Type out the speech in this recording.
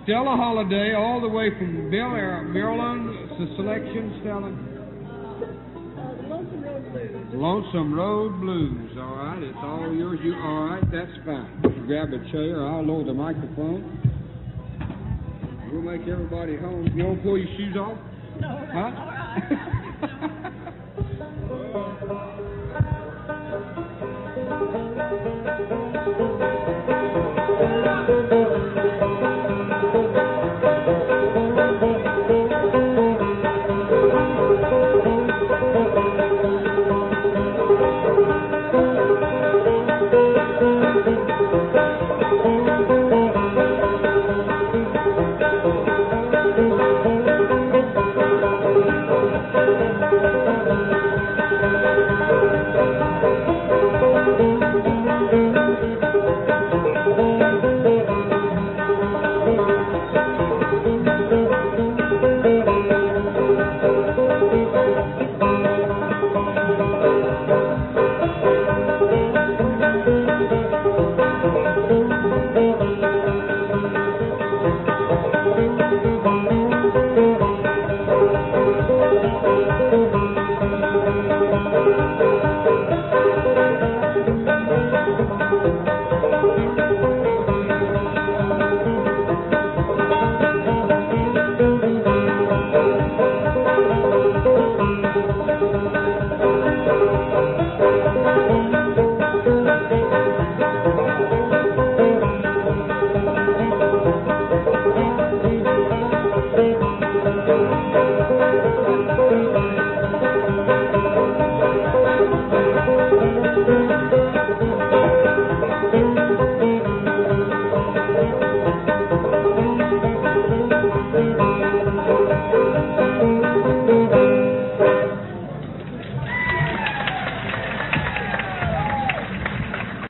Stella Holiday, all the way from Maryland. It's a selection, Stella. Lonesome Road Blues. Lonesome Road Blues. All right, it's all yours. All right, that's fine. Grab a chair. I'll lower the microphone. We'll make everybody home. You don't pull your shoes off? No, that's all right.